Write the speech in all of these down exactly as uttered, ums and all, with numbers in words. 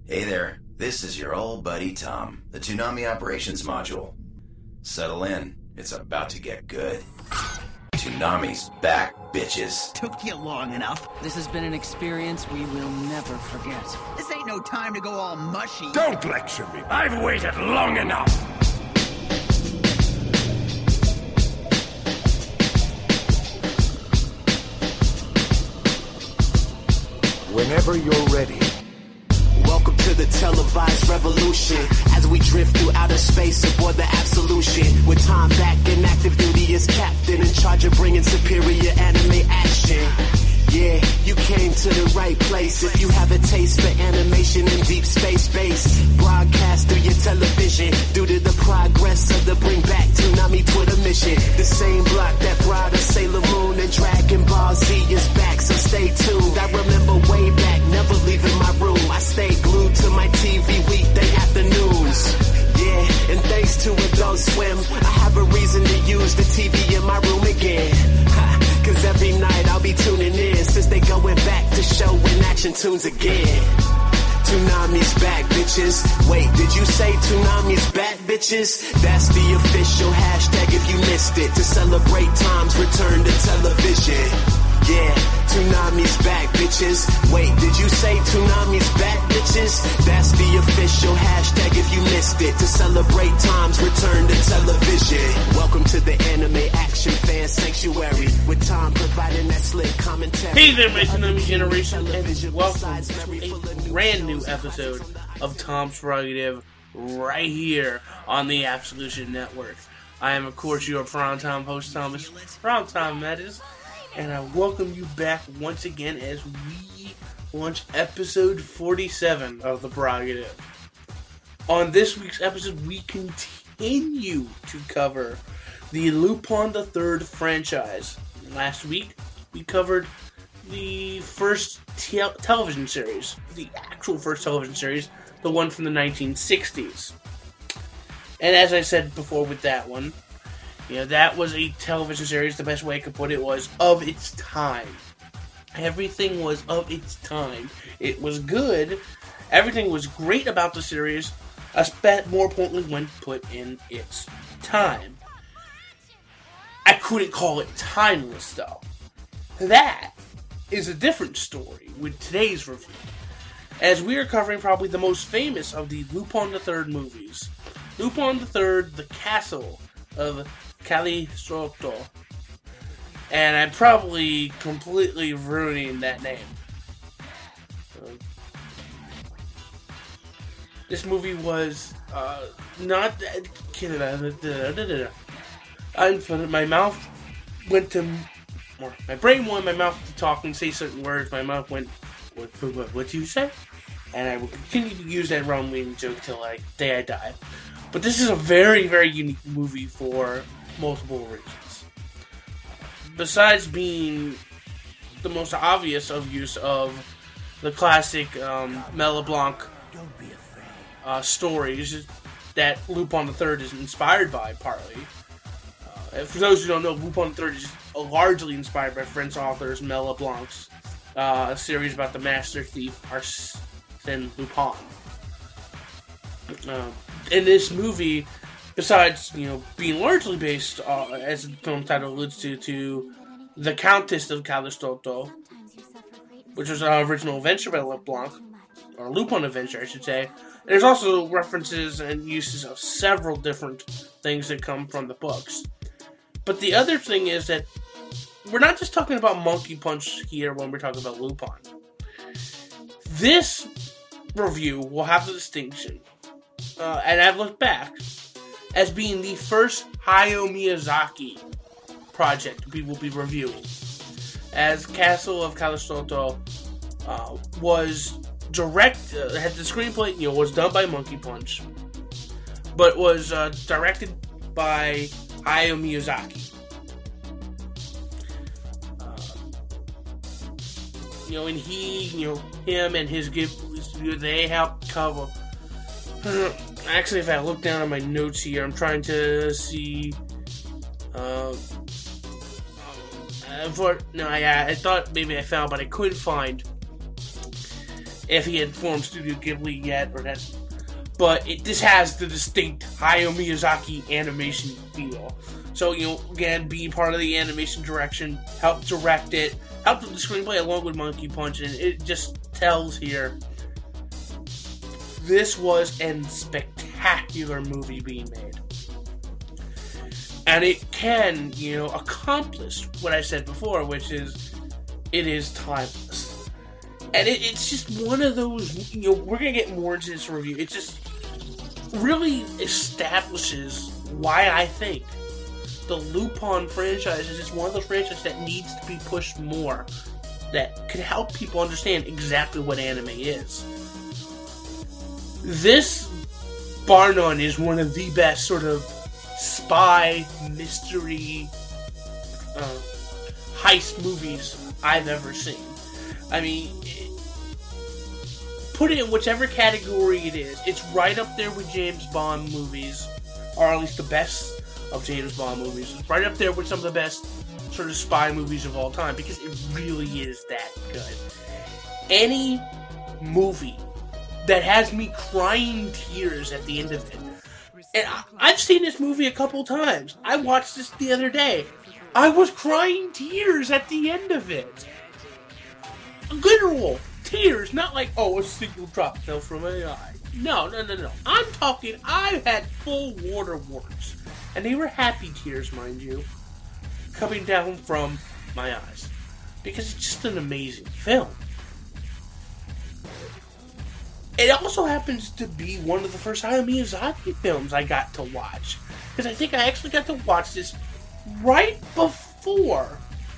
Hey there, this is your old buddy Tom, the Toonami Operations Module. Settle in, it's about to get good. Toonami's back, bitches. Took you long enough. This has been an experience we will never forget. This ain't no time to go all mushy. Don't lecture me. I've waited long enough. Whenever you're ready. Welcome to the televised revolution as we drift through outer space aboard the Absolution. With time back in active duty as captain in charge of bringing superior anime action. Yeah, you came to the right place if you have a taste for animation in deep space base. Broadcast through your television due to the progress of the Bring Back Toonami Twitter mission. The same block that brought us Sailor Moon and Dragon Ball Z is back, so stay tuned. I remember way back, never leaving my room. I stayed glued to my T V weekday afternoons. Yeah, and thanks to Adult Swim, I have a reason to use the T V in my room again. Ha, cause every night I'll be tuning in since they going back to show in action tunes again. Toonami's back, bitches. Wait, did you say Toonami's back, bitches? That's the official hashtag if you missed it. To celebrate Tom's return to television. Yeah, Toonami's back, bitches. Wait, did you say Toonami's back, bitches? That's the official hashtag if you missed it. To celebrate Tom's return to television. Welcome to the Anime Action Fan Sanctuary with Tom providing that slick commentary. Hey there, my Toonami generation, and welcome to a brand new episode of Tom's Prerogative right here on the Absolution Network. I am, of course, your From Tom host, Thomas From Tom, that is. And I welcome you back once again as we launch episode forty-seven of The Prerogative. On this week's episode, we continue to cover the Lupin the Third franchise. Last week, we covered the first te- television series, the actual first television series, the one from the nineteen sixties. And as I said before with that one, you know, that was a television series, the best way I could put it was of its time. Everything was of its time. It was good. Everything was great about the series, more importantly when put in its time. I couldn't call it timeless, though. That is a different story with today's review, as we are covering probably the most famous of the Lupin the Third movies. Lupin the Third, The Castle of Cagliostro, and I'm probably completely ruining that name. Uh, this movie was uh, not that. I'm my mouth went to, or my brain wanted my mouth to talk and say certain words. My mouth went, what, what, what do you say? And I will continue to use that wrong meaning joke till like the day I die. But this is a very, very unique movie for multiple reasons. Besides being the most obvious of use of the classic um, Mel LeBlanc uh, stories that Lupin the Third is inspired by, partly. Uh, for those who don't know, Lupin the Third is largely inspired by French authors Mel LeBlanc's uh, series about the master thief Arsène Lupin. Uh, in this movie, besides, you know, being largely based, uh, as the film title alludes to, to The Countess of Cagliostro, which was an original adventure by LeBlanc, or Lupin adventure, I should say. There's also references and uses of several different things that come from the books. But the other thing is that we're not just talking about Monkey Punch here when we're talking about Lupin. This review will have the distinction, uh, and I've looked back, as being the first Hayao Miyazaki project we will be reviewing. As Castle of Cagliostro uh, was direct, uh, had the screenplay, you know, was done by Monkey Punch, but was uh, directed by Hayao Miyazaki. Uh, you know, and he, you know, him and his Ghibli, they helped cover. Actually, if I look down at my notes here, I'm trying to see. Uh, for, no, I, I thought maybe I found, but I couldn't find if he had formed Studio Ghibli yet, or that. But it, this has the distinct Hayao Miyazaki animation feel. So, you know, again, being part of the animation direction, helped direct it, helped with the screenplay along with Monkey Punch, and it just tells here this was a spectacular movie being made. And it can, you know, accomplish what I said before, which is, it is timeless. And it, it's just one of those, you know, we're going to get more into this review. It just really establishes why I think the Lupin franchise is just one of those franchises that needs to be pushed more, that could help people understand exactly what anime is. This, bar none, is one of the best sort of spy, mystery, uh, heist movies I've ever seen. I mean, put it in whichever category it is, it's right up there with James Bond movies, or at least the best of James Bond movies. It's right up there with some of the best sort of spy movies of all time, because it really is that good. Any movie that has me crying tears at the end of it. And I, I've seen this movie a couple times. I watched this the other day. I was crying tears at the end of it. Literal tears, not like, oh, a single drop fell from my eye. No, no, no, no. I'm talking, I had full waterworks. And they were happy tears, mind you, coming down from my eyes. Because it's just an amazing film. It also happens to be one of the first Hayao Miyazaki films I got to watch. Because I think I actually got to watch this right before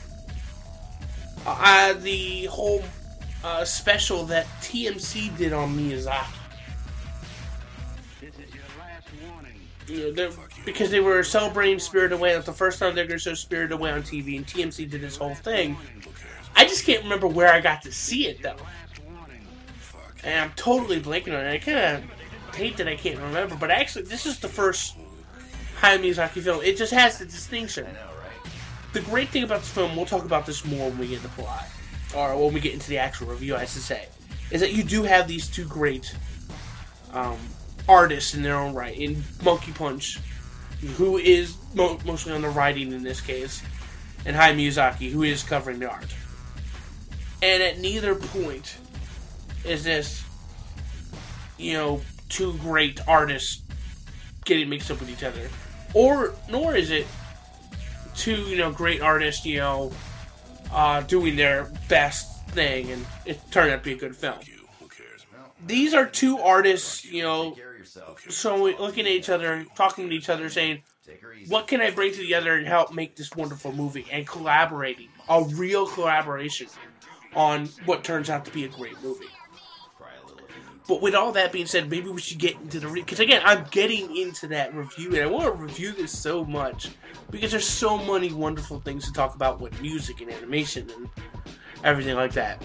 uh, the whole uh, special that T M C did on Miyazaki. This is your last warning. You know, because they were celebrating Spirited Away. It was the first time they were going to show Spirited Away on T V, and T M C did this whole thing. I just can't remember where I got to see it, though. And I'm totally blanking on it. I kind of hate that I can't remember, but actually, this is the first Hayao Miyazaki film. It just has the distinction. The great thing about this film, we'll talk about this more when we get into the plot, or when we get into the actual review, I should say, is that you do have these two great um, artists in their own right. In Monkey Punch, who is mo- mostly on the writing in this case, and Hayao Miyazaki, who is covering the art. And at neither point is this, you know, two great artists getting mixed up with each other. Or, nor is it two, you know, great artists, you know, uh, doing their best thing and it turned out to be a good film. These are two artists, you know, so looking at each other, talking to each other, saying, what can I bring to the other and help make this wonderful movie? And collaborating, a real collaboration on what turns out to be a great movie. But with all that being said, maybe we should get into the... Because, re- again, I'm getting into that review, and I want to review this so much, because there's so many wonderful things to talk about with music and animation and everything like that.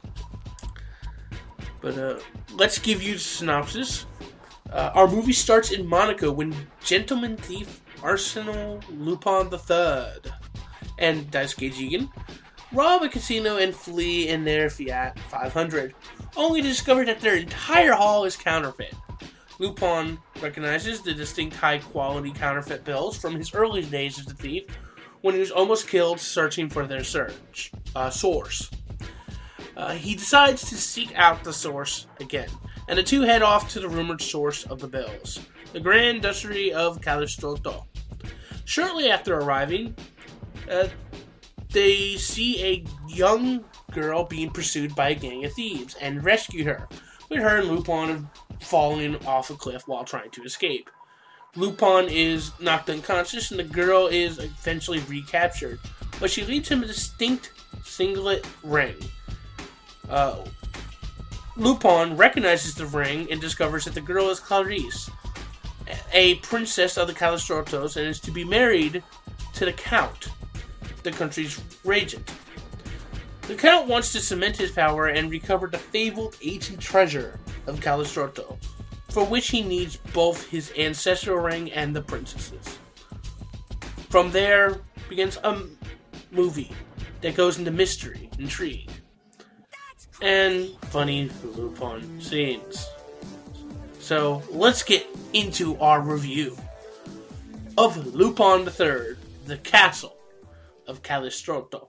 But, uh, let's give you the synopsis. Uh, our movie starts in Monaco when gentleman thief Arsène Lupin the Third and Daisuke Jigen rob a casino and flee in their Fiat five hundred, only to discover that their entire haul is counterfeit. Lupin recognizes the distinct high-quality counterfeit bills from his early days as a thief, when he was almost killed searching for their search uh, source. Uh, he decides to seek out the source again, and the two head off to the rumored source of the bills, the Grand Duchy of Cagliostro. Shortly after arriving, uh, they see a young girl being pursued by a gang of thieves and rescue her, with her and Lupin falling off a cliff while trying to escape. Lupin is knocked unconscious and the girl is eventually recaptured, but she leads him a distinct singlet ring. Uh, Lupin recognizes the ring and discovers that the girl is Clarice, a princess of the Cagliostros, and is to be married to the Count, the country's regent. The Count wants to cement his power and recover the fabled ancient treasure of Cagliostro, for which he needs both his ancestral ring and the princess's. From there begins a movie that goes into mystery, intrigue, and funny Lupin scenes. So let's get into our review of Lupin the Third, The Castle of Cagliostro.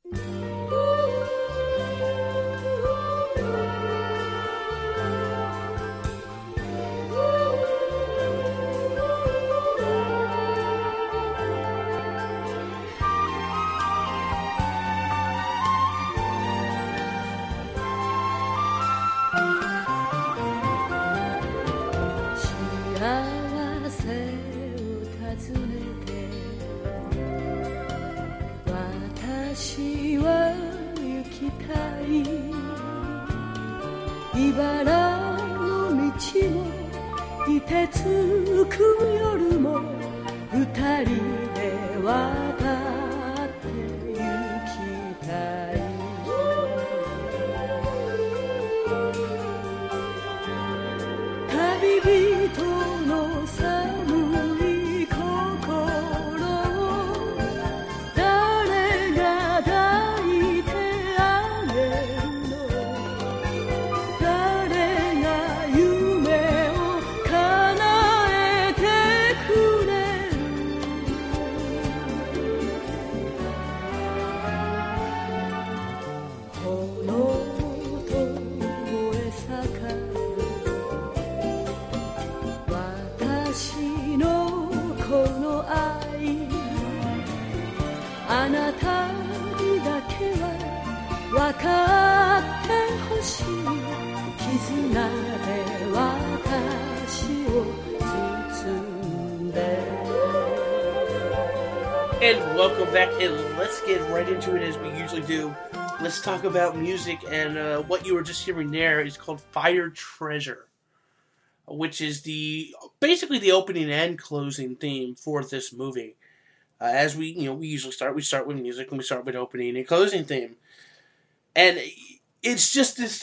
And welcome back, and let's get right into it as we usually do. Let's talk about music, and uh, what you were just hearing there is called Fire Treasure, which is the basically the opening and closing theme for this movie. Uh, as we, you know, we usually start, we start with music, and we start with opening and closing theme. And it's just this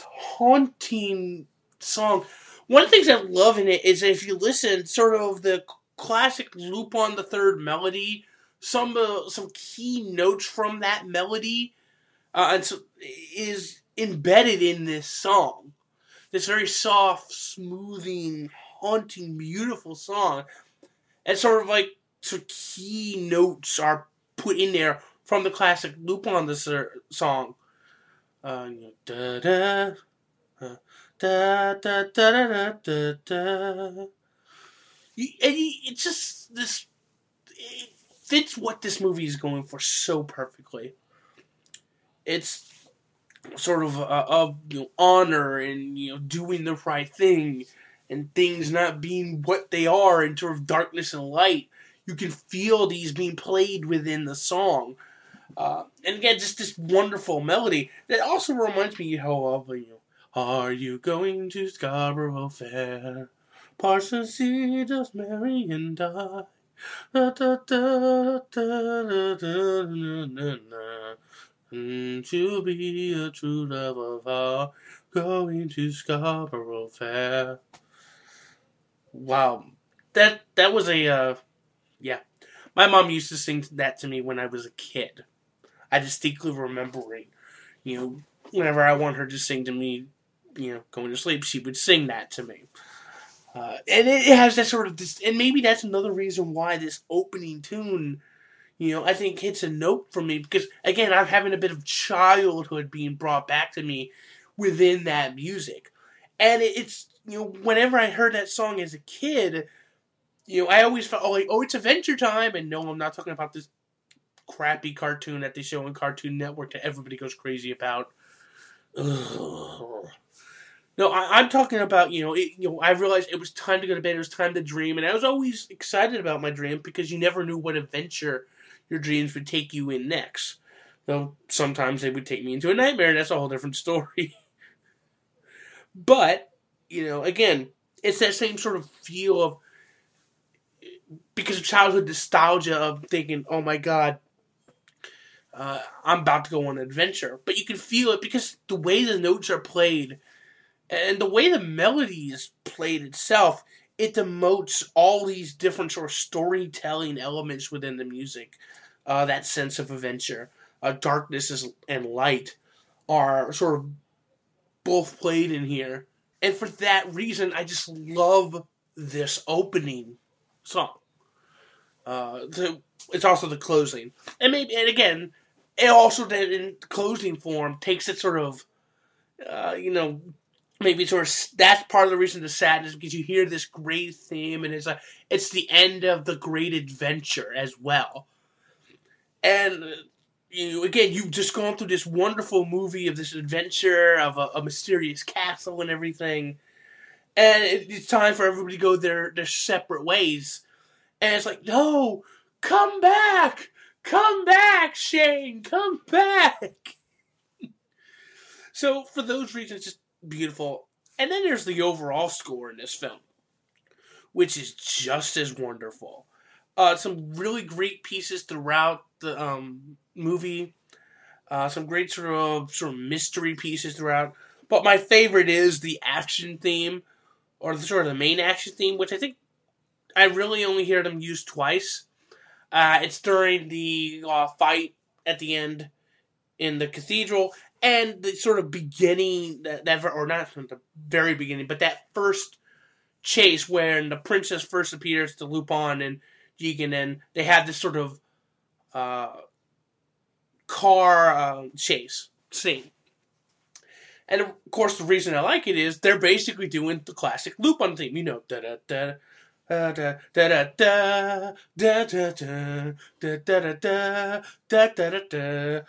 haunting song. One of the things I love in it is that if you listen, sort of the classic Lupin the Third melody, some uh, some key notes from that melody uh, and so, is embedded in this song. This very soft, smoothing, haunting, beautiful song. And sort of like some key notes are put in there from the classic Lupin the Third song. Uh, you know, da da uh, da da da da da da. And it's just this. It fits what this movie is going for so perfectly. It's sort of uh, of you know, honor and you know doing the right thing, and things not being what they are, and sort of darkness and light. You can feel these being played within the song. Uh, and again, just this wonderful melody that also reminds me how of, you know, are you going to Scarborough Fair? Parson C. does marry and die. Da, da, da, da, da, da, na, na, na. Mm, to be a true love of our going to Scarborough Fair. Wow, that that was a uh, yeah. My mom used to sing that to me when I was a kid. I distinctly remembering, you know, whenever I want her to sing to me, you know, going to sleep, she would sing that to me. Uh, and it has that sort of, this, and maybe that's another reason why this opening tune, you know, I think hits a note for me, because, again, I'm having a bit of childhood being brought back to me within that music. And it, it's, you know, whenever I heard that song as a kid, you know, I always felt, oh, like, oh, it's Adventure Time, and no, I'm not talking about this crappy cartoon that they show on Cartoon Network that everybody goes crazy about. Ugh. No, I, I'm talking about, you know, it, you know, I realized it was time to go to bed, it was time to dream, and I was always excited about my dream because you never knew what adventure your dreams would take you in next. Though sometimes they would take me into a nightmare, and that's a whole different story. But, you know, again, it's that same sort of feel of, because of childhood nostalgia of thinking, oh my god, uh, I'm about to go on an adventure. But you can feel it because the way the notes are played, and the way the melody is played itself, it demotes all these different sort of storytelling elements within the music. Uh, that sense of adventure, uh, darkness is, and light are sort of both played in here. And for that reason, I just love this opening song. Uh, the, it's also the closing. And maybe, and again, it also then in closing form takes it sort of, uh, you know, maybe sort of, that's part of the reason the sadness, because you hear this great theme, and it's like, it's the end of the great adventure as well. And, you again, you've just gone through this wonderful movie of this adventure, of a, a mysterious castle and everything, and it, it's time for everybody to go their, their separate ways. And it's like, no, come back! Come back, Shane! Come back! So, for those reasons, just beautiful. And then there's the overall score in this film, which is just as wonderful. Uh, some really great pieces throughout the um, movie. Uh, some great sort of sort of mystery pieces throughout. But my favorite is the action theme, or the sort of the main action theme, which I think I really only hear them used twice. Uh, it's during the uh, fight at the end in the cathedral, and the sort of beginning, that, that or not the very beginning, but that first chase when the princess first appears to Lupin and Jigen, and they have this sort of uh, car uh, chase scene. And of course, the reason I like it is they're basically doing the classic Lupin theme, you know, da da da. Da da da da da da da da da da da da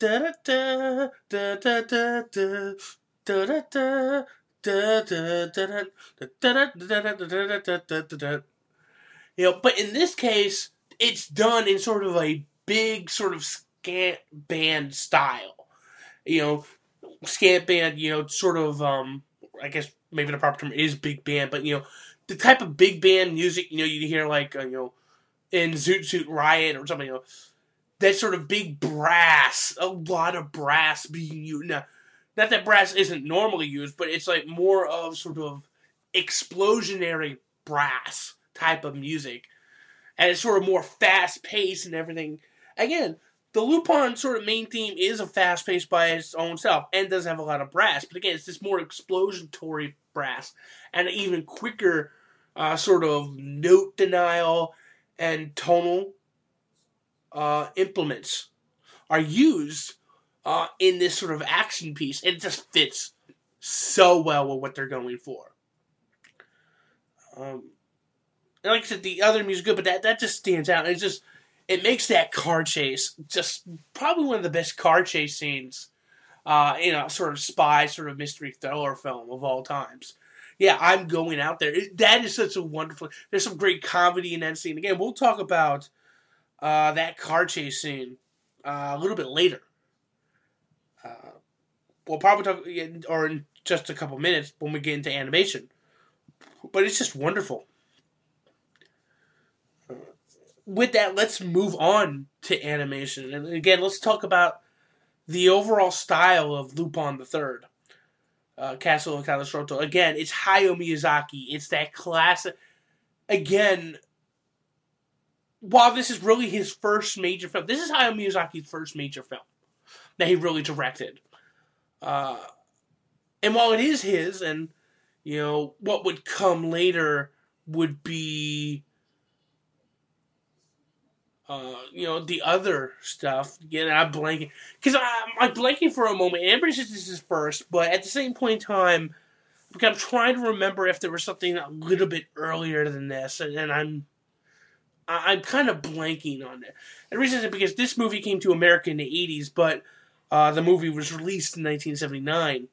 da da. You know, but in this case, it's done in sort of a big sort of scant band style. You know, scant band, you know, sort of, um, I guess maybe the proper term is big band, but, you know, the type of big band music, you know, you hear like, uh, you know, in Zoot Suit Riot or something, you know, that sort of big brass, a lot of brass being used. Now, not that brass isn't normally used, but it's like more of sort of explosionary brass type of music. And it's sort of more fast-paced and everything. Again, the Lupin sort of main theme is a fast-paced by its own self and does have a lot of brass. But again, it's this more explosionary brass and even quicker uh, sort of note denial and tonal uh, implements are used uh, in this sort of action piece. And it just fits so well with what they're going for. Um, and like I said, the other music is good, but that, that just stands out. It's just, it makes that car chase just probably one of the best car chase scenes uh, in a sort of spy, sort of mystery thriller film of all times. Yeah, I'm going out there. It, that is such a wonderful... There's some great comedy in that scene. Again, we'll talk about uh, that car chase scene uh, a little bit later. Uh, we'll probably talk, or in just a couple minutes when we get into animation. But it's just wonderful. Uh, with that, let's move on to animation. And again, let's talk about the overall style of Lupin the Third. Uh, Castle of Cagliostro. Again, it's Hayao Miyazaki. It's that classic. Again, while this is really his first major film, this is Hayao Miyazaki's first major film that he really directed. Uh, and while it is his, and, you know, what would come later would be, uh, you know, the other stuff. Again, I'm blanking. Because I'm blanking for a moment. And everybody says this is first, but at the same point in time, I'm trying to remember if there was something a little bit earlier than this, and, and I'm I'm kind of blanking on it. And the reason is because this movie came to America in the eighties, but uh, the movie was released in nineteen seventy-nine.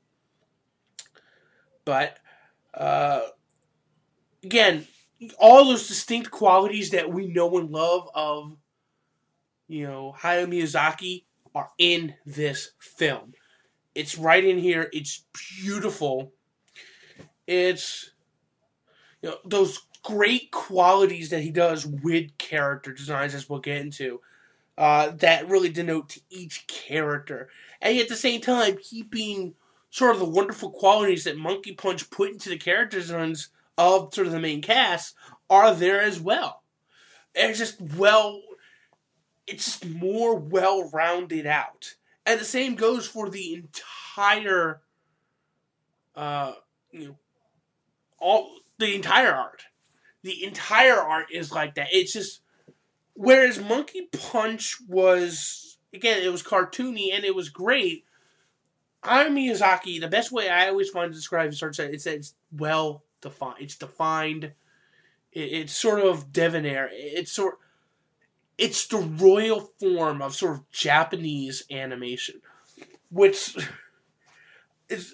But, uh, again, all those distinct qualities that we know and love of, you know, Hayao Miyazaki are in this film. It's right in here. It's beautiful. It's, you know, those great qualities that he does with character designs, as we'll get into, uh, that really denote to each character. And at the same time, keeping sort of the wonderful qualities that Monkey Punch put into the character designs of sort of the main cast are there as well. It's just well... It's just more well-rounded out. And the same goes for the entire uh, you know, all the entire art. The entire art is like that. It's just, whereas Monkey Punch was, again, it was cartoony and it was great. Hayao Miyazaki, the best way I always find to describe his art, it's that it's well defined. It's defined. It, it's sort of debonair. It's sort, it's the royal form of sort of Japanese animation, which is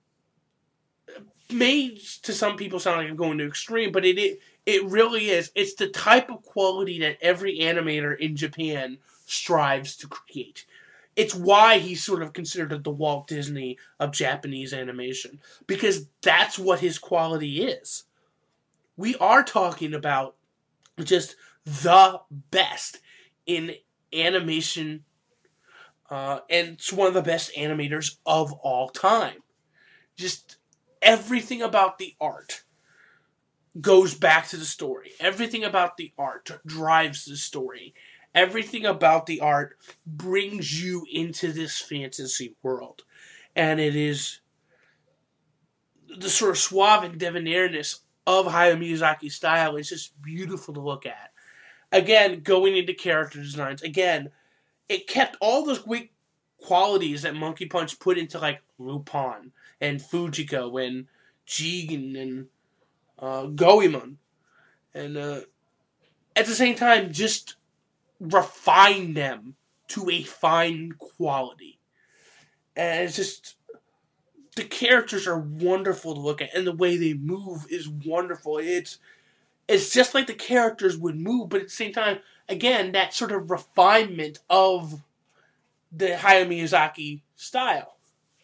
made to some people sound like I'm going to extreme, but it, it it really is. It's the type of quality that every animator in Japan strives to create. It's why he's sort of considered the Walt Disney of Japanese animation, because that's what his quality is. We are talking about just the best in animation, uh, and it's one of the best animators of all time. Just everything about the art goes back to the story. Everything about the art drives the story. Everything about the art brings you into this fantasy world. And it is the sort of suave and debonairness of Hayao Miyazaki's style is just beautiful to look at. Again, going into character designs, again, it kept all those great qualities that Monkey Punch put into, like, Lupin and Fujiko and Jigen and uh, Goemon. And uh, at the same time, just refine them to a fine quality. And it's just, the characters are wonderful to look at, and the way they move is wonderful. It's it's just like the characters would move, but at the same time, again, that sort of refinement of the Hayao Miyazaki style.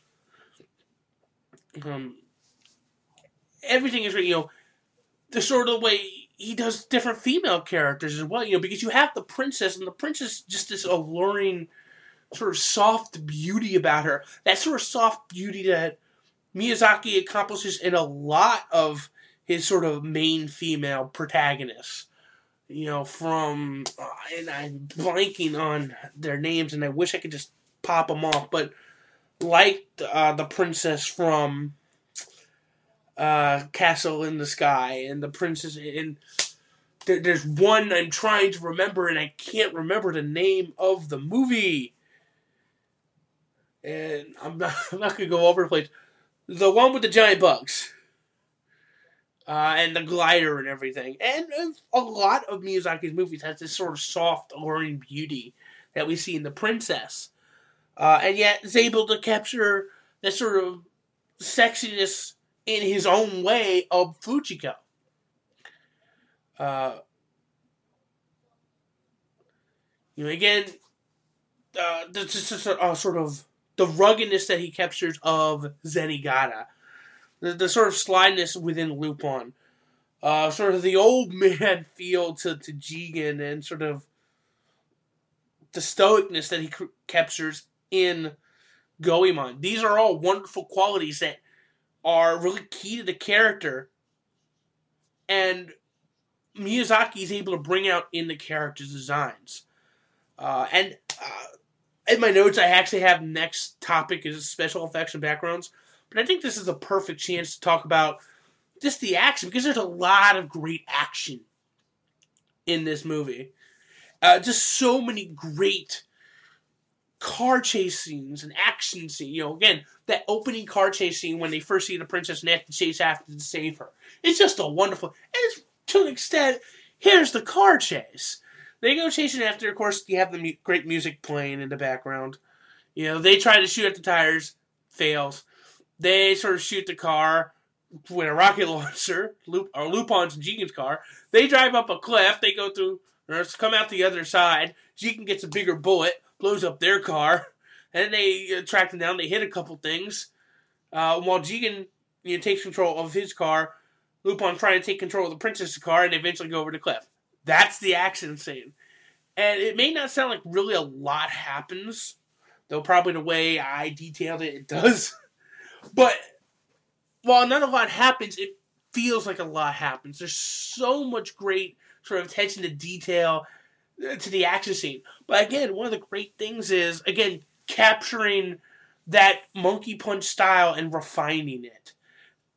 Um, everything is, you know, the sort of way he does different female characters as well, you know, because you have the princess, and the princess just this alluring sort of soft beauty about her. That sort of soft beauty that Miyazaki accomplishes in a lot of his sort of main female protagonists. You know, from, uh, and I'm blanking on their names, and I wish I could just pop them off, but like uh, the princess from uh, Castle in the Sky, and the princess in... There, there's one I'm trying to remember, and I can't remember the name of the movie. And I'm not, I'm not going to go over the place. The one with the giant bugs. Uh, and the glider and everything. And a lot of Miyazaki's movies has this sort of soft, alluring beauty that we see in The Princess. Uh, and yet is able to capture that sort of sexiness in his own way of Fujiko. Uh, you know, again, uh, there's just a, a sort of the ruggedness that he captures of Zenigata. The, the sort of slyness within Lupin. Uh, sort of the old man feel to, to Jigen, and sort of the stoicness that he c- captures in Goemon. These are all wonderful qualities that are really key to the character, and Miyazaki is able to bring out in the character's designs. Uh, and uh, in my notes, I actually have next topic is special effects and backgrounds. But I think this is a perfect chance to talk about just the action, because there's a lot of great action in this movie. Uh, just so many great car chase scenes and action scenes. You know, again, that opening car chase scene when they first see the princess and they have to chase after to save her. It's just a wonderful... And it's, to an extent, here's the car chase. They go chasing after, of course, you have the mu- great music playing in the background. You know, they try to shoot at the tires, fails. They sort of shoot the car with a rocket launcher, Lup- or Lupin's and Jigen's car. They drive up a cliff. They go through, or come out the other side. Jigen gets a bigger bullet, blows up their car, and then they uh, track them down. They hit a couple things. Uh, while Jigen, you know, takes control of his car, Lupin's trying to take control of the princess's car, and they eventually go over the cliff. That's the action scene. And it may not sound like really a lot happens, though probably the way I detailed it, it does. But while not a lot happens, it feels like a lot happens. There's so much great sort of attention to detail to the action scene. But again, one of the great things is, again, capturing that Monkey Punch style and refining it.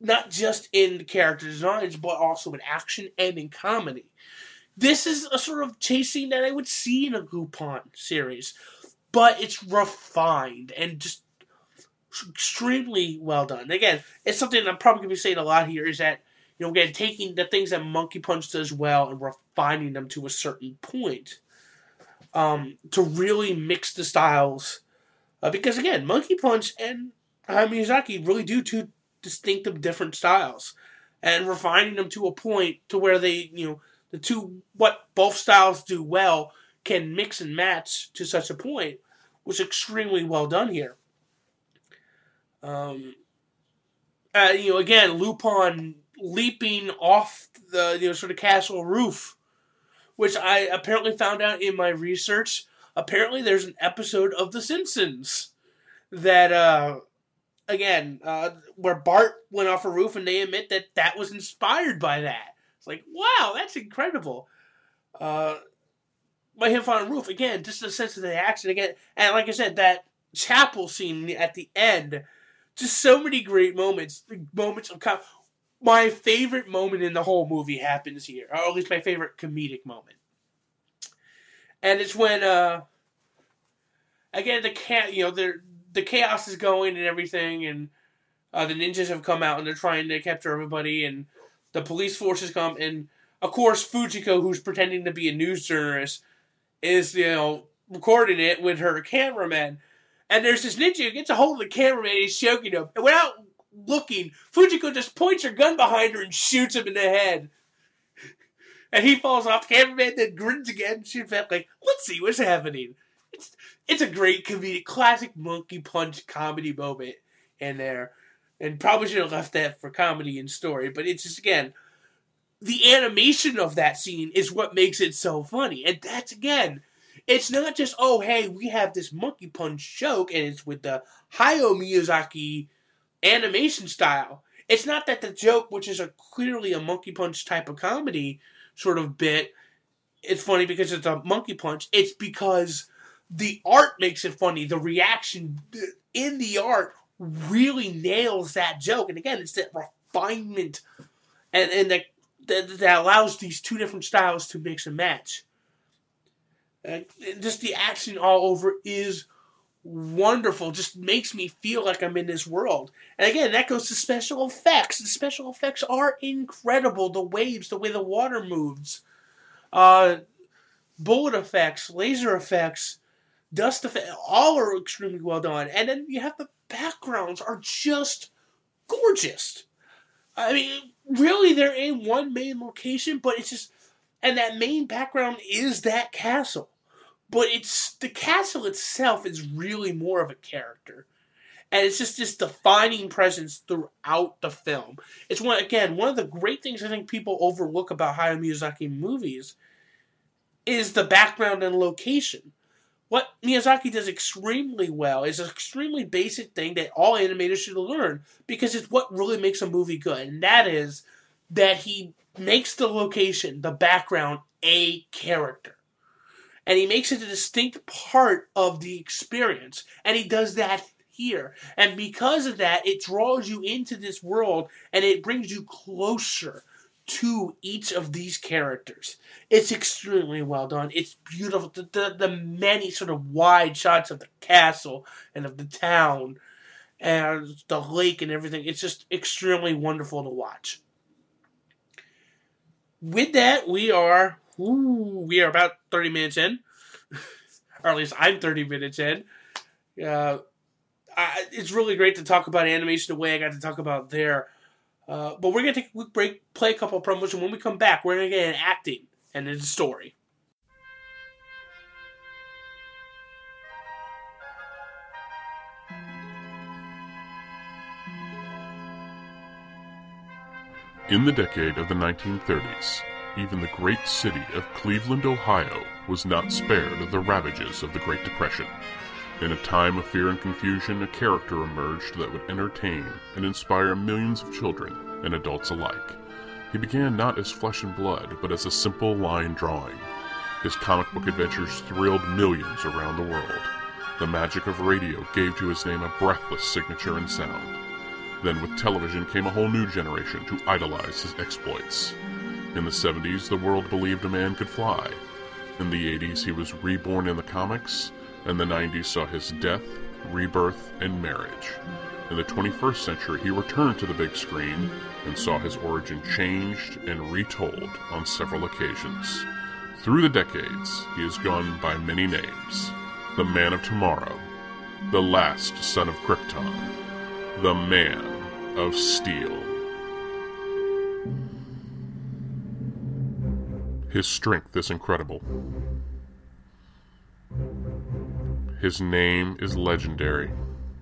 not just in the character designs, but also in action and in comedy. This is a sort of chase scene that I would see in a Lupin series, but it's refined and just extremely well done. Again, it's something I'm probably going to be saying a lot here, is that, you know, again, taking the things that Monkey Punch does well and refining them to a certain point, um, to really mix the styles. Uh, because, again, Monkey Punch and Hayao Miyazaki really do two distinctive different styles, and refining them to a point to where they, you know, the two, what both styles do well, can mix and match to such a point, was extremely well done here. Um, uh, you know, again, Lupin leaping off the, you know, sort of castle roof, which I apparently found out in my research. Apparently, there's an episode of The Simpsons that, uh, again, uh, where Bart went off a roof, and they admit that that was inspired by that. It's like, wow, that's incredible. Uh, by him on a roof, again, just the sense of the action again, and like I said, that chapel scene at the end, just so many great moments, moments of com- my favorite moment in the whole movie happens here, or at least my favorite comedic moment, and it's when, uh, again, the cat, you know, the the chaos is going and everything, and uh, the ninjas have come out and they're trying to capture everybody, and the police forces come, and of course Fujiko, who's pretending to be a news journalist, is, you know, recording it with her cameraman. And there's this ninja who gets a hold of the cameraman and he's choking him. And without looking, Fujiko just points her gun behind her and shoots him in the head. And he falls off. The cameraman then grins again and shoots back like, let's see what's happening. It's it's a great comedic, classic Monkey Punch comedy moment in there. And probably should have left that for comedy and story. But it's just, again, the animation of that scene is what makes it so funny. And that's, again, it's not just, oh, hey, we have this Monkey Punch joke, and it's with the Hayao Miyazaki animation style. It's not that the joke, which is a clearly a Monkey Punch type of comedy sort of bit, it's funny because it's a Monkey Punch. It's because the art makes it funny. The reaction in the art really nails that joke. And again, it's that refinement and, and that, that that allows these two different styles to mix and match. And just the action all over is wonderful. Just makes me feel like I'm in this world. And again, that goes to special effects. The special effects are incredible. The waves, the way the water moves, uh, bullet effects, laser effects, dust effects, all are extremely well done. And then you have the backgrounds are just gorgeous. I mean, really, they're in one main location, but it's just, and that main background is that castle. But it's, the castle itself is really more of a character. And it's just this defining presence throughout the film. It's one, again, one of the great things I think people overlook about Hayao Miyazaki movies is the background and location. What Miyazaki does extremely well is an extremely basic thing that all animators should learn, because it's what really makes a movie good. And that is that he makes the location, the background, a character. And he makes it a distinct part of the experience. And he does that here. And because of that, it draws you into this world and it brings you closer to each of these characters. It's extremely well done. It's beautiful. The, the, the many sort of wide shots of the castle and of the town and the lake and everything. It's just extremely wonderful to watch. With that, we are ooh, we are about thirty minutes in. Or at least I'm thirty minutes in. Uh, I, it's really great to talk about animation the way I got to talk about there. Uh, but we're going to take a quick break, play a couple of promos, and when we come back, we're going to get into acting and into story. In the decade of the nineteen thirties, even the great city of Cleveland, Ohio, was not spared of the ravages of the Great Depression. In a time of fear and confusion, a character emerged that would entertain and inspire millions of children and adults alike. He began not as flesh and blood, but as a simple line drawing. His comic book adventures thrilled millions around the world. The magic of radio gave to his name a breathless signature and sound. Then with television came a whole new generation to idolize his exploits. In the seventies, the world believed a man could fly. In the eighties, he was reborn in the comics, and the nineties saw his death, rebirth, and marriage. In the twenty-first century, he returned to the big screen and saw his origin changed and retold on several occasions. Through the decades, he has gone by many names. The Man of Tomorrow, the last son of Krypton, the Man of Steel. His strength is incredible. His name is legendary.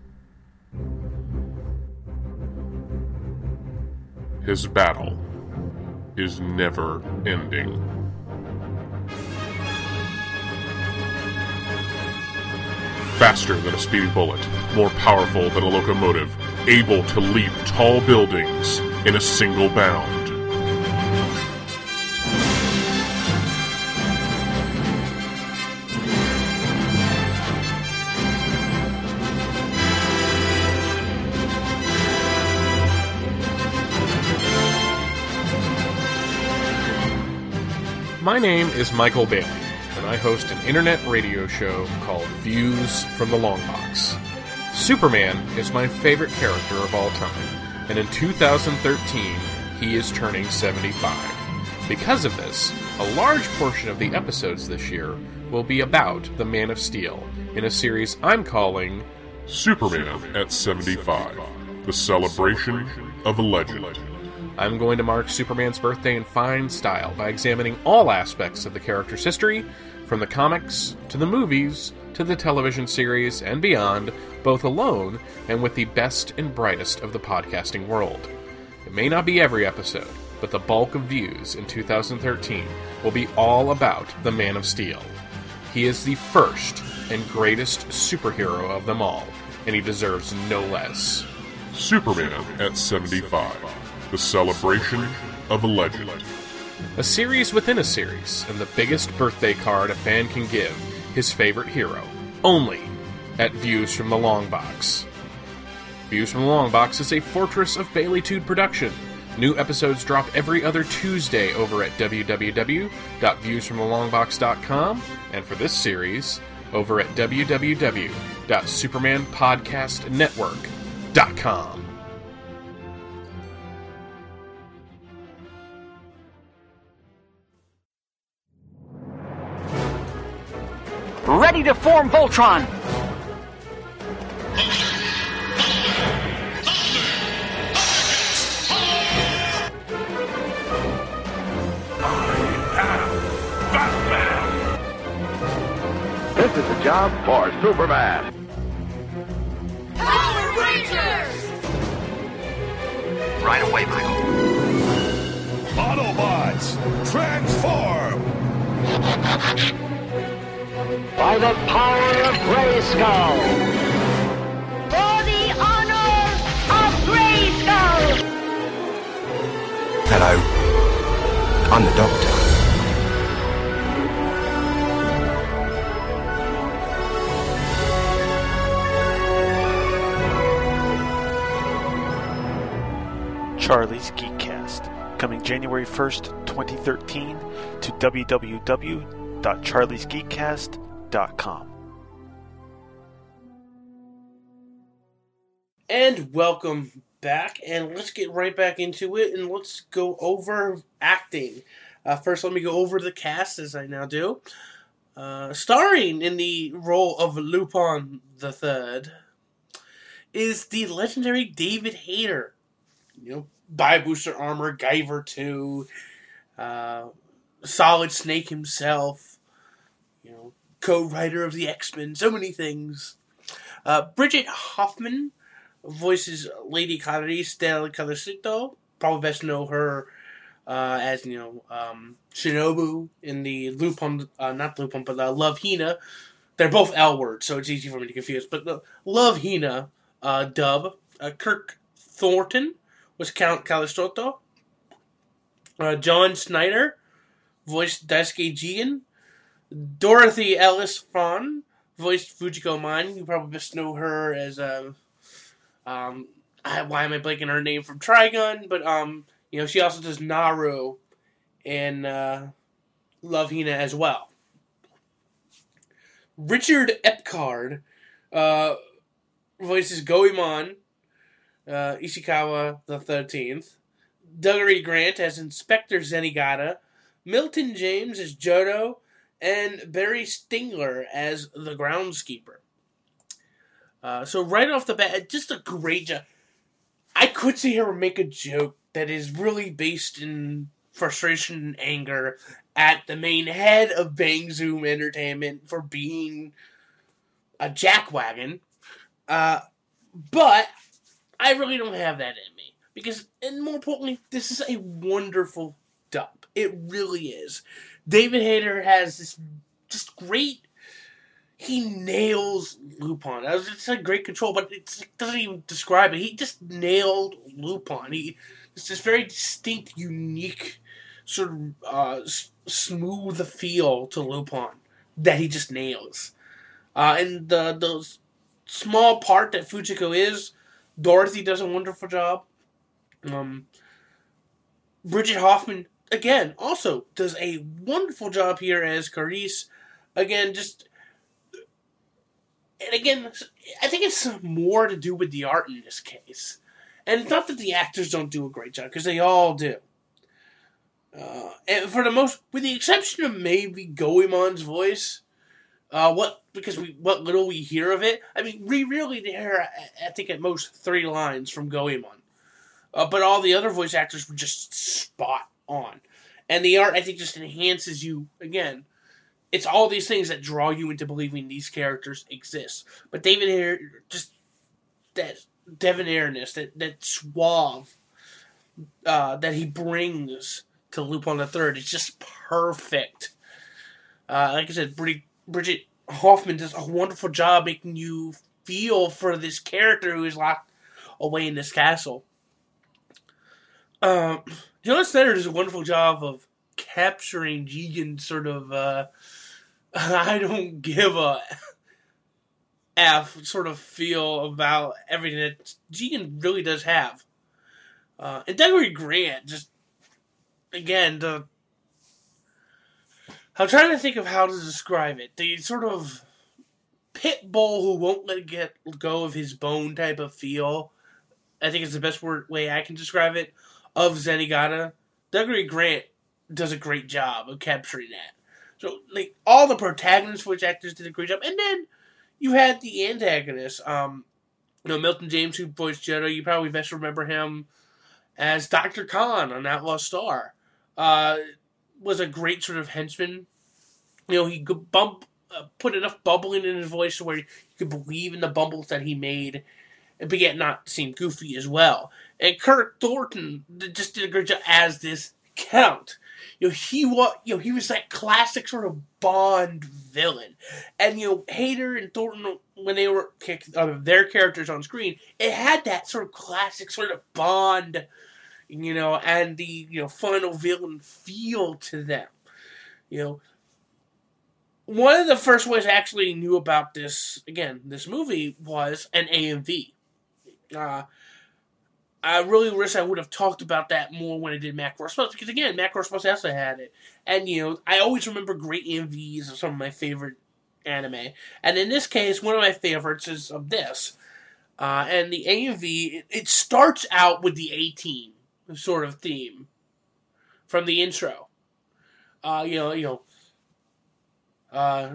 His battle is never ending. Faster than a speeding bullet, more powerful than a locomotive, able to leap tall buildings in a single bound. My name is Michael Bailey, and I host an internet radio show called Views from the Long Box. Superman is my favorite character of all time, and in two thousand thirteen, he is turning seventy-five. Because of this, a large portion of the episodes this year will be about the Man of Steel, in a series I'm calling Superman at seventy-five, the celebration of a legend. I'm going to mark Superman's birthday in fine style by examining all aspects of the character's history, from the comics, to the movies, to the television series, and beyond, both alone and with the best and brightest of the podcasting world. It may not be every episode, but the bulk of views in two thousand thirteen will be all about the Man of Steel. He is the first and greatest superhero of them all, and he deserves no less. Superman at seventy-five. The celebration of a legend. A series within a series, and the biggest birthday card a fan can give his favorite hero. Only at Views from the Long Box. Views from the Long Box is a Fortress of Baileytude production. New episodes drop every other Tuesday over at w w w dot views from the long box dot com, and for this series, over at w w w dot superman podcast network dot com. Ready to form Voltron! This is a job for Superman. Power Rangers! Right away, Michael. Autobots, transform! By the power of Grayskull! For the honor of Grayskull! Hello. I'm the Doctor. Charlie's Geekcast, coming January first, twenty thirteen to w w w dot charlies geekcast dot com. And welcome back, and let's get right back into it, and let's go over acting. Uh, first, let me go over the cast, as I now do. Uh, starring in the role of Lupin the Third is the legendary David Hayter. You know, Booster Armor, Guyver two, uh, Solid Snake himself, you know, co-writer of the X-Men, so many things. Uh, Bridget Hoffman voices Lady Clarice del Calacito. Probably best know her uh, as, you know, um, Shinobu in the Lupin, uh, not Lupin, but uh, Love Hina. They're both L words, so it's easy for me to confuse. But the Love Hina uh, dub, uh, Kirk Thornton was Count Calistotto. Uh, John Snyder voiced Daisuke Jigen. Dorothy Ellis Fawn voiced Fujiko Mine. You probably best know her as uh, um, I, why am I blanking her name from Trigun? But um, you know, she also does Naru in uh, Love Hina as well. Richard Epcard uh, voices Goemon, uh, Ishikawa the thirteenth. Dougray Grant as Inspector Zenigata. Milton James as Jodo. And Barry Stingler as the groundskeeper. Uh, so right off the bat, just a great job. I could sit here and make a joke that is really based in frustration and anger at the main head of Bang Zoom Entertainment for being a jackwagon. Uh, but I really don't have that in me. Because, and more importantly, this is a wonderful dub. It really is. David Hayter has this just great, he nails Lupin. It's like great control, but it doesn't even describe it. He just nailed Lupin. He, it's this very distinct, unique, sort of uh, s- smooth feel to Lupin that he just nails. Uh, and the, the small part that Fujiko is, Dorothy does a wonderful job. Um, Bridget Hoffman, again, also does a wonderful job here as Carice. Again, just... And again, I think it's more to do with the art in this case. And it's not that the actors don't do a great job, because they all do. Uh, and for the most... With the exception of maybe Goemon's voice, uh, what because we what little we hear of it, I mean, we really hear, I think, at most three lines from Goemon. Uh, but all the other voice actors were just spot on. And the art, I think, just enhances you, again. It's all these things that draw you into believing these characters exist. But David Hayter, just that debonairness, that, that suave uh, that he brings to Lupin the Third is just perfect. Uh, like I said, Brid- Bridget Hoffman does a wonderful job making you feel for this character who is locked away in this castle. Um, John Snyder does a wonderful job of capturing Jigen's sort of, uh, I don't give a F sort of feel about everything that Jigen really does have. Uh, and Dougray Grant, just, again, the, I'm trying to think of how to describe it. The sort of pit bull who won't let get go of his bone type of feel, I think is the best word, way I can describe it, of Zenigata. Dougray Grant does a great job of capturing that. So, like, all the protagonists, which actors did a great job. And then you had the antagonist, um, you know, Milton James, who voiced Jodo. You probably best remember him as Doctor Khan on Outlaw Star. Uh, was a great sort of henchman. You know, he could bump, uh, put enough bubbling in his voice to where you could believe in the bumbles that he made, but yet not seem goofy as well. And Kirk Thornton just did a great job as this Count. You know, he was, you know, he was that classic sort of Bond villain. And, you know, Hayter and Thornton, when they were uh, their characters on screen, it had that sort of classic sort of Bond, you know, and the, you know, final villain feel to them. You know, one of the first ways I actually knew about this, again, this movie, was an A M V. Uh, I really wish I would have talked about that more when I did Macross Plus, because again, Macross Plus also had it. And, you know, I always remember great A M Vs of some of my favorite anime. And in this case, one of my favorites is of this. Uh, and the A M V, it, it starts out with the A-Team sort of theme from the intro. Uh, you know, you know, uh,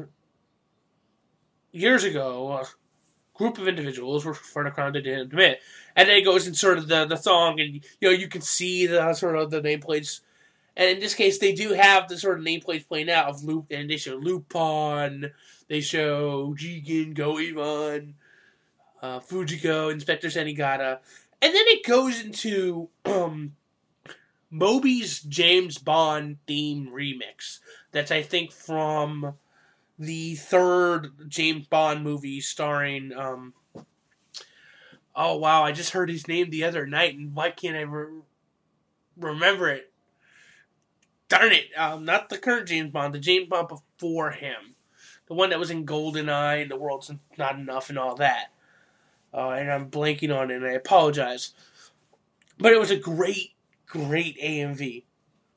years ago, a group of individuals were for the crowd they didn't admit. And then it goes in sort of the, the song, and, you know, you can see the sort of the nameplates. And in this case, they do have the sort of nameplates playing out of Loop, and they show Lupin, they show Jigen, Goemon, uh, Fujiko, Inspector Zenigata. And then it goes into um, Moby's James Bond theme remix. That's, I think, from the third James Bond movie starring... Um, oh, wow, I just heard his name the other night, and why can't I re- remember it? Darn it. Um, not the current James Bond, the James Bond before him. The one that was in GoldenEye, and The World's Not Enough, and all that. uh, and I'm blanking on it, and I apologize. But it was a great, great A M V.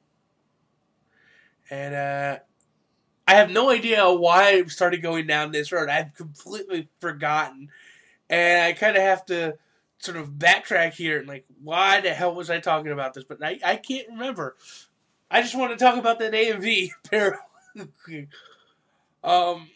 And uh, I have no idea why I started going down this road. I've completely forgotten. And I kind of have to sort of backtrack here and like, why the hell was I talking about this? But I, I can't remember. I just want to talk about that A M V. um.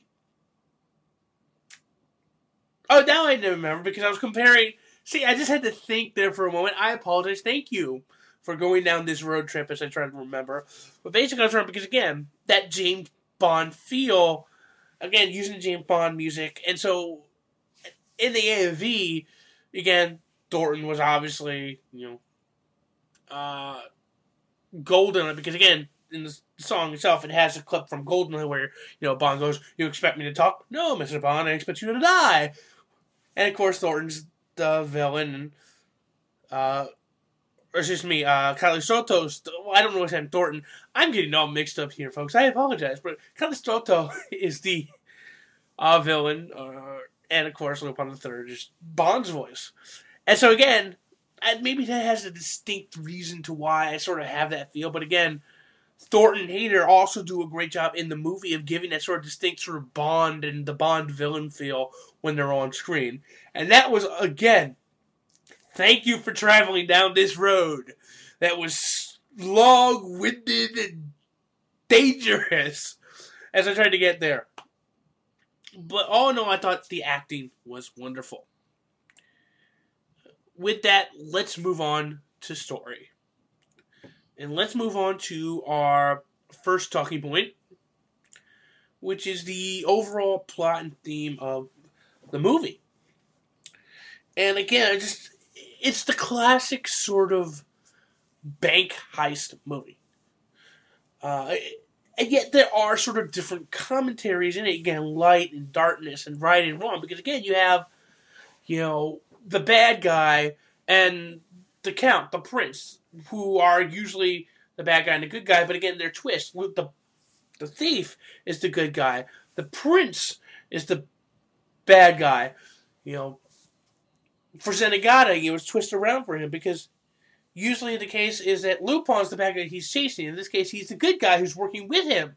Oh, now I remember because I was comparing. See, I just had to think there for a moment. I apologize. Thank you for going down this road trip as I try to remember. But basically, I was remembering because, again, that James Bond feel, again, using James Bond music. And so, in the A M V, again, Thornton was obviously, you know, uh, golden. Because, again, in the song itself, it has a clip from Goldeneye where, you know, Bond goes, "You expect me to talk? No, Mister Bond, I expect you to die." And, of course, Thornton's the villain, and, uh, or excuse me, uh, Calistoto's, well, I don't know what's name, Thornton. I'm getting all mixed up here, folks. I apologize, but Calistoto is the uh, villain, uh, and of course, Lupin the Third is Bond's voice. And so again, maybe that has a distinct reason to why I sort of have that feel, but again, Thornton and Hayter also do a great job in the movie of giving that sort of distinct sort of Bond and the Bond villain feel when they're on screen. And that was, again, thank you for traveling down this road that was long-winded and dangerous as I tried to get there. But all in all, I thought the acting was wonderful. With that, let's move on to story. And let's move on to our first talking point, which is the overall plot and theme of the movie. And again, just it's the classic sort of bank heist movie. Uh, and yet there are sort of different commentaries in it. Again, light and darkness and right and wrong. Because again, you have, you know, the bad guy and the Count, the Prince, who are usually the bad guy and the good guy, but again, they're twists. The, the thief is the good guy. The Prince is the bad guy. You know, for Zenigata, it was twisted around for him because usually the case is that Lupin's the bad guy he's chasing. In this case, he's the good guy who's working with him.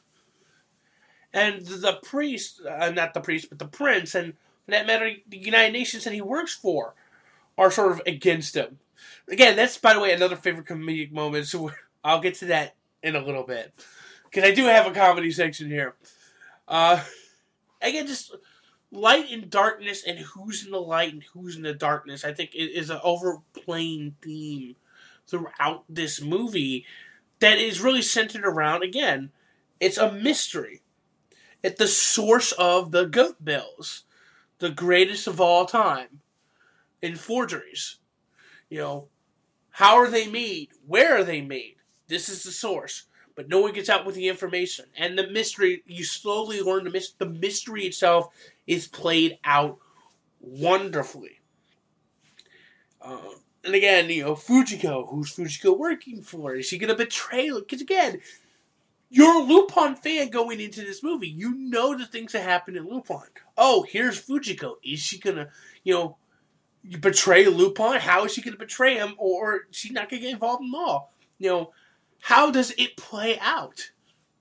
And the priest, uh, not the priest, but the Prince, and for that matter, the United Nations that he works for, are sort of against him. Again, that's, by the way, another favorite comedic moment, so I'll get to that in a little bit. Because I do have a comedy section here. Uh, again, just light and darkness, and who's in the light and who's in the darkness, I think is an overplaying theme throughout this movie that is really centered around, again, it's a mystery. It's the source of the goat bills, the greatest of all time in forgeries. You know, how are they made? Where are they made? This is the source. But no one gets out with the information. And the mystery, you slowly learn the mystery. The mystery itself is played out wonderfully. Uh, and again, you know, Fujiko. Who's Fujiko working for? Is she going to betray? Because again, you're a Lupin fan going into this movie. You know the things that happen in Lupin. Oh, here's Fujiko. Is she going to, you know, you betray Lupin? How is she going to betray him? Or she's not going to get involved in all? You know, how does it play out?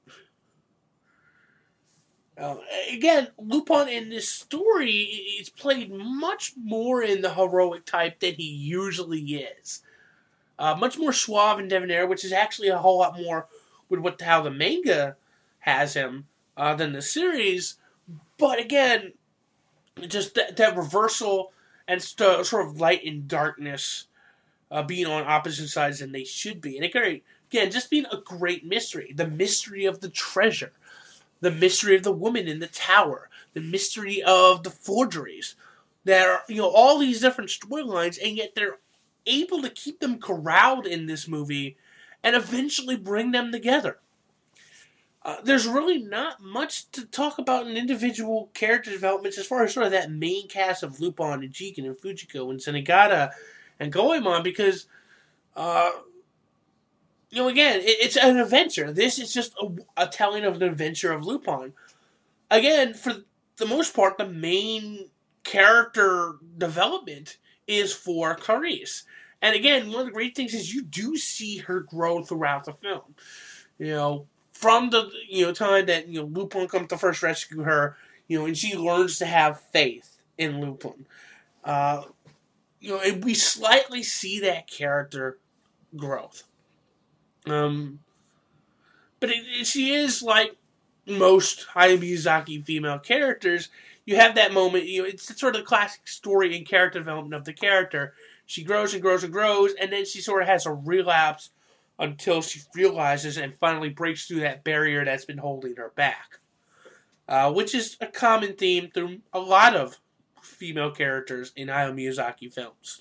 Uh, again, Lupin in this story is played much more in the heroic type than he usually is. Uh, much more suave and debonair, which is actually a whole lot more with what how the manga has him uh, than the series. But again, just that, that reversal and st- sort of light and darkness uh, being on opposite sides than they should be. And again, again, just being a great mystery. The mystery of the treasure. The mystery of the woman in the tower. The mystery of the forgeries. There are, you know, all these different storylines, and yet they're able to keep them corralled in this movie and eventually bring them together. Uh, there's really not much to talk about in individual character developments as far as sort of that main cast of Lupin and Jigen and Fujiko and Zenigata and Goemon because, uh, you know, again, it, it's an adventure. This is just a, a telling of an adventure of Lupin. Again, for the most part, the main character development is for Clarice. And again, one of the great things is you do see her grow throughout the film. You know, from the you know time that you know Lupin comes to first rescue her, you know, and she learns to have faith in Lupin. Uh, you know, and we slightly see that character growth. Um, but it, it, she is like most Hayao Miyazaki female characters. You have that moment. You know, it's sort of the classic story and character development of the character. She grows and grows and grows, and then she sort of has a relapse until she realizes and finally breaks through that barrier that's been holding her back. Uh, which is a common theme through a lot of female characters in Hayao Miyazaki films.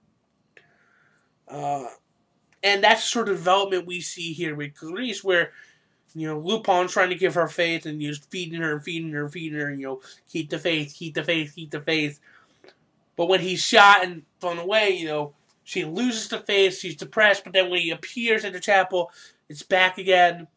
Uh, and that's the sort of development we see here with Clarice, where, you know, Lupin's trying to give her faith and just feeding her and feeding her and feeding her, and, you know, keep the faith, keep the faith, keep the faith. But when he's shot and thrown away, you know, she loses the faith, she's depressed, but then when he appears at the chapel, it's back again.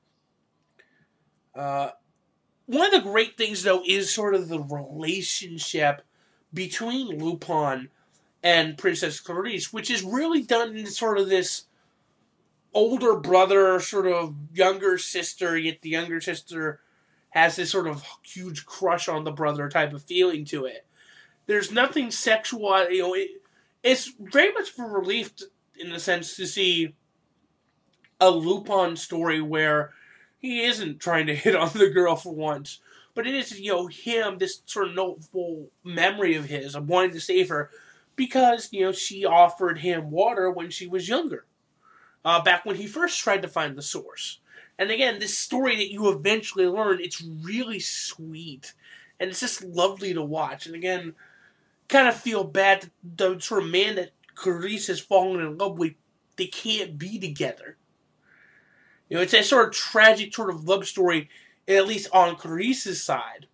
Uh, one of the great things, though, is sort of the relationship between Lupin and Princess Clarice, which is really done in sort of this older brother, sort of younger sister, yet the younger sister has this sort of huge crush on the brother type of feeling to it. There's nothing sexual, you know, it, it's very much of a relief, to, in a sense, to see a Lupin story where he isn't trying to hit on the girl for once, but it is, you know, him, this sort of notable memory of his, of wanting to save her, because, you know, she offered him water when she was younger, uh, back when he first tried to find the source. And again, this story that you eventually learn, it's really sweet, and it's just lovely to watch. And again, kind of feel bad that the sort of man that Clarice has fallen in love with, they can't be together. You know, it's a sort of tragic sort of love story, at least on Clarice's side.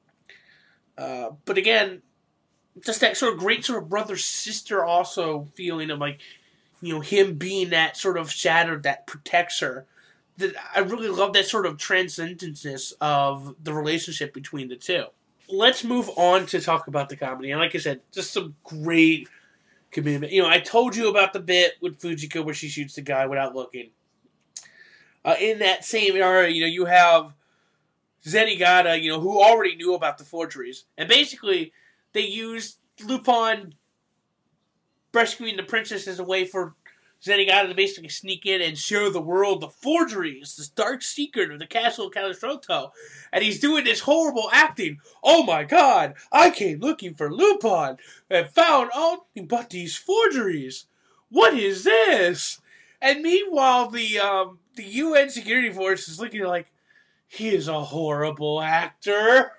Uh, but again, just that sort of great sort of brother-sister also feeling of like, you know, him being that sort of shadow that protects her. That I really love that sort of transcendenceness of the relationship between the two. Let's move on to talk about the comedy. And like I said, just some great commitment. You know, I told you about the bit with Fujiko where she shoots the guy without looking. Uh, in that same area, you know, you have Zenigata, you know, who already knew about the forgeries. And basically, they used Lupin rescuing the princess as a way for Zenigata to basically sneak in and show the world the forgeries, this dark secret of the castle of Cagliostro. And he's doing this horrible acting. Oh my god, I came looking for Lupin and found all but these forgeries. What is this? And meanwhile, the um, the U N security force is looking like, he is a horrible actor.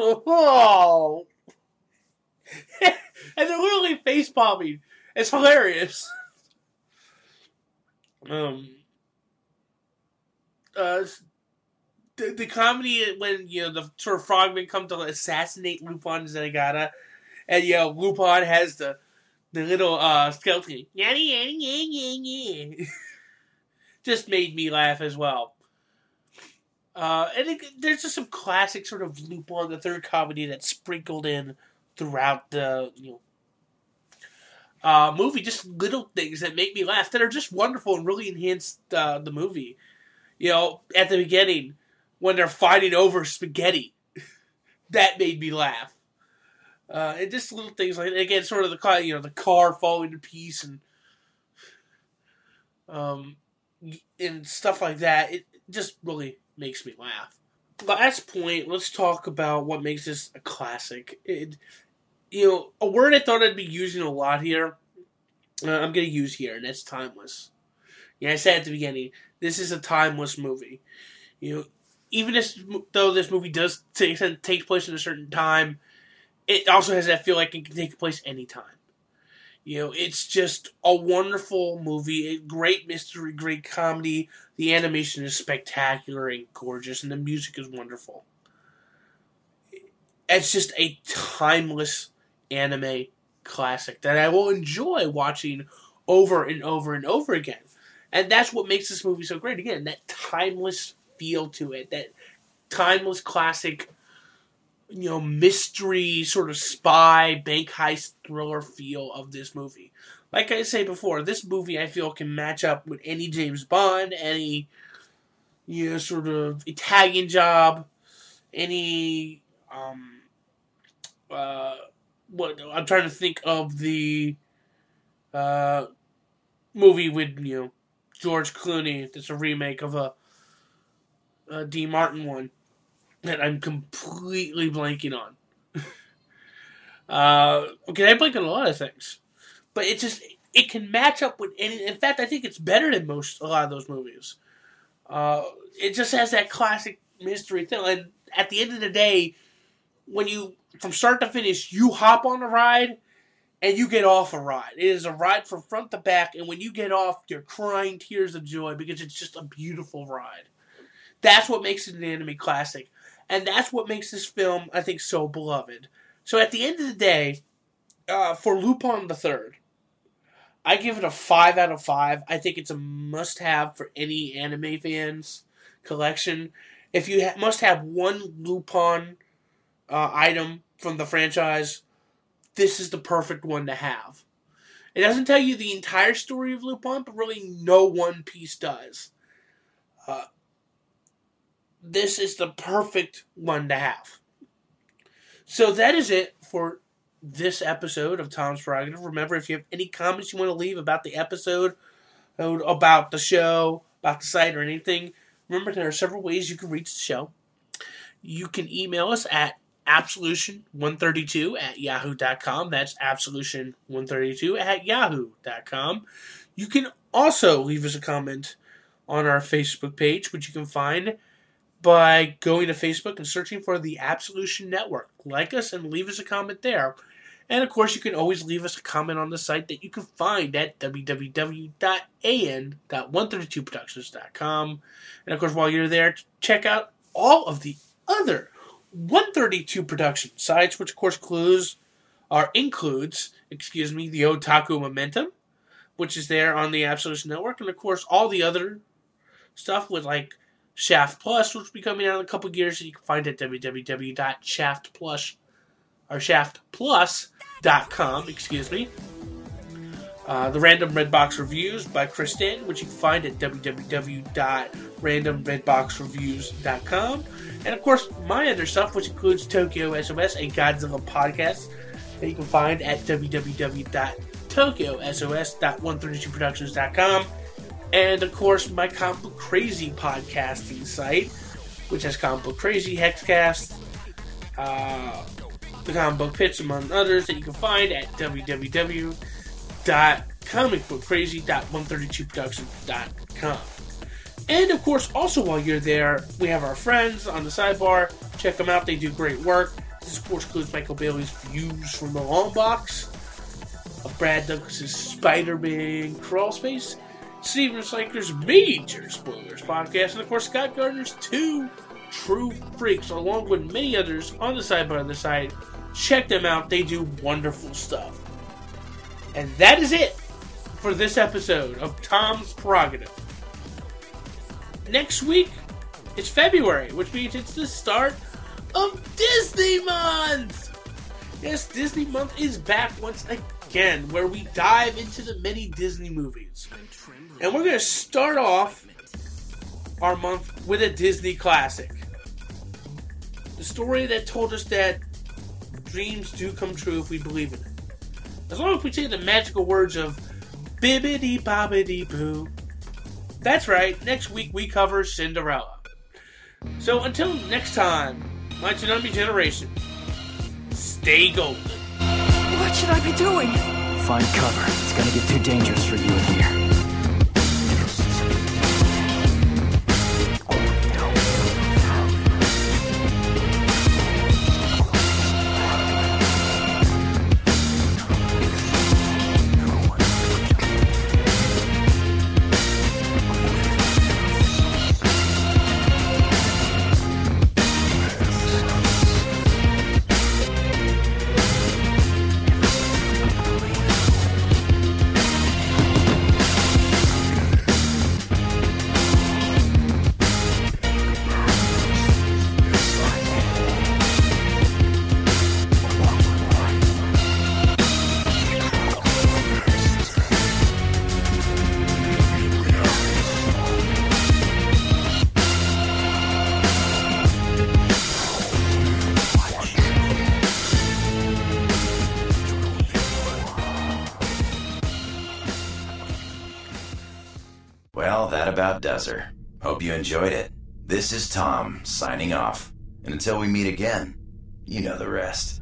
Oh. And they're literally face-palming. It's hilarious. Um, uh, the, the comedy when, you know, the sort of frogmen come to assassinate Lupin and Zenigata, and, you know, Lupin has the the little uh, skeleton. Just made me laugh as well. Uh, and it, there's just some classic sort of Lupin the Third comedy that's sprinkled in throughout the, you know, Uh, movie, just little things that make me laugh that are just wonderful and really enhance uh, the movie. You know, at the beginning, when they're fighting over spaghetti, that made me laugh. Uh, and just little things like, again, sort of the car, you know, the car falling to pieces and um, and stuff like that. It just really makes me laugh. Last point, let's talk about what makes this a classic. It, You know, a word I thought I'd be using a lot here, uh, I'm going to use here, and that's timeless. Yeah, I said at the beginning, this is a timeless movie. You know, even if, though this movie does take, take place in a certain time, it also has that feel like it can take place anytime. You know, it's just a wonderful movie, a great mystery, great comedy. The animation is spectacular and gorgeous, and the music is wonderful. It's just a timeless anime classic that I will enjoy watching over and over and over again. And that's what makes this movie so great. Again, that timeless feel to it, that timeless classic you know, mystery, sort of spy, bank heist thriller feel of this movie. Like I say before, this movie I feel can match up with any James Bond, any, you know, sort of Italian Job, any, um, uh, what, I'm trying to think of the, uh, movie with, you know, George Clooney. That's a remake of a, a D. Martin one that I'm completely blanking on. uh, okay, I blank on a lot of things. But it just, it can match up with any, in fact, I think it's better than most, a lot of those movies. Uh, it just has that classic mystery thing. And at the end of the day, when you, from start to finish, you hop on a ride and you get off a ride. It is a ride from front to back, and when you get off, you're crying tears of joy because it's just a beautiful ride. That's what makes it an anime classic. And that's what makes this film, I think, so beloved. So at the end of the day, uh, for Lupin the Third, I give it a five out of five. I think it's a must-have for any anime fans collection. If you ha- must have one Lupin uh, item from the franchise, this is the perfect one to have. It doesn't tell you the entire story of Lupin, but really no one piece does. Uh, this is the perfect one to have. So that is it for this episode of Tom's Prerogative. Remember, if you have any comments you want to leave about the episode, about the show, about the site, or anything, remember there are several ways you can reach the show. You can email us at absolution one thirty-two at yahoo dot com. That's absolution one thirty-two at yahoo dot com. You can also leave us a comment on our Facebook page, which you can find by going to Facebook and searching for the Absolution Network. Like us and leave us a comment there. And of course, you can always leave us a comment on the site that you can find at w w w dot a n dot one thirty-two productions dot com. And of course, while you're there, check out all of the other one thirty-two production sites, which of course includes, or includes, excuse me, the Otaku Momentum, which is there on the Absolution Network, and of course all the other stuff with like Shaft Plus, which will be coming out in a couple of years, that you can find at w w w dot shaft plus or shaft plus dot com, excuse me. Uh, the Random Redbox Reviews by Chris Stanton, which you can find at w w w dot random redbox reviews dot com. And of course, my other stuff, which includes Tokyo S O S, a Godzilla podcast that you can find at w w w dot tokyo s o s dot one thirty-two productions dot com. And of course, my Comic Book Crazy podcasting site, which has Comic Book Crazy, Hexcast, uh, the Comic Book Pits, among others, that you can find at w w w dot comic book crazy dot one thirty-two productions dot com. And of course, also while you're there, we have our friends on the sidebar. Check them out; they do great work. This of course includes Michael Bailey's Views from the Long Box, of Brad Douglas's Spider-Man Crawl Space, Steven Sliker's Major Spoilers podcast, and of course Scott Gardner's Two True Freaks, along with many others on the sidebar of the site. Check them out; they do wonderful stuff. And that is it for this episode of Tom's Prerogative. Next week, it's February, which means it's the start of Disney Month! Yes, Disney Month is back once again, where we dive into the many Disney movies. And we're going to start off our month with a Disney classic. The story that told us that dreams do come true if we believe in it. As long as we say the magical words of bibbidi bobbidi boo. That's right, next week we cover Cinderella. So until next time, my Toonami generation, stay golden. What should I be doing? Find cover. It's gonna get too dangerous for you in here. Well, that about does her. Hope you enjoyed it. This is Tom, signing off. And until we meet again, you know the rest.